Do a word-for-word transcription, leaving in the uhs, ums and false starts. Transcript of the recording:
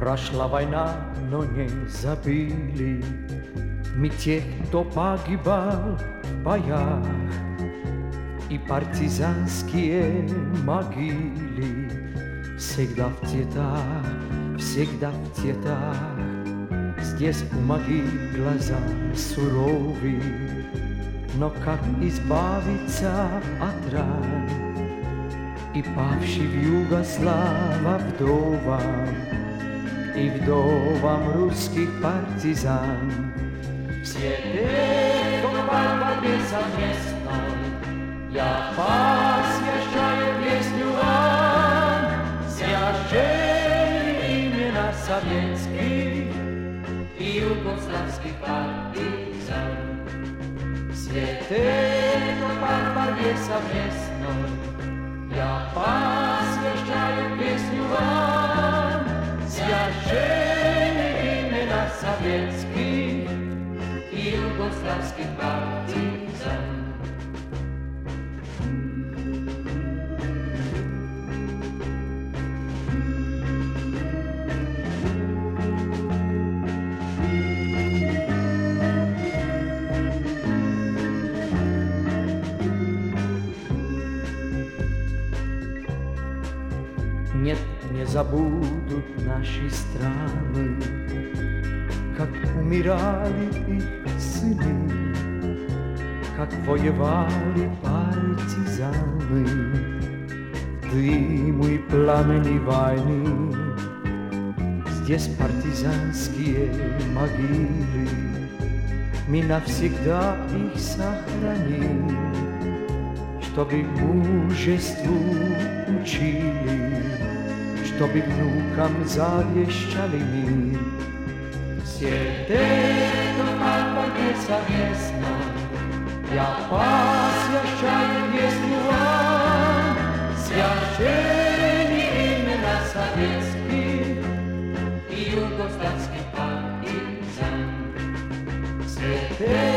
Прошла война, но не забыли мы тех, кто погибал в боях, и партизанские могилы всегда в цветах, всегда в цветах. Здесь у могил глаза суровы, но как избавиться от ран? И павший в Югослава вдовам, и вдовам русских партизан. Все те, кто в борьбе совместной, я посвящаю песню вам, священные имена советских и югославских партизан. Все те, кто в борьбе совместной, я посвящаю песню вам, священные имена советских и югославских партизан. Нет, не забудут наши страны, как умирали их сыны, как воевали партизаны. Дыму и пламени войны, здесь партизанские могилы, мы навсегда их сохраним, чтобы мужеству учили, чтобы внукам завещали мир. Все те, кто в борьбе совместно, я посвящаю песню вам, священные имена советских и югославских партизан. Все те,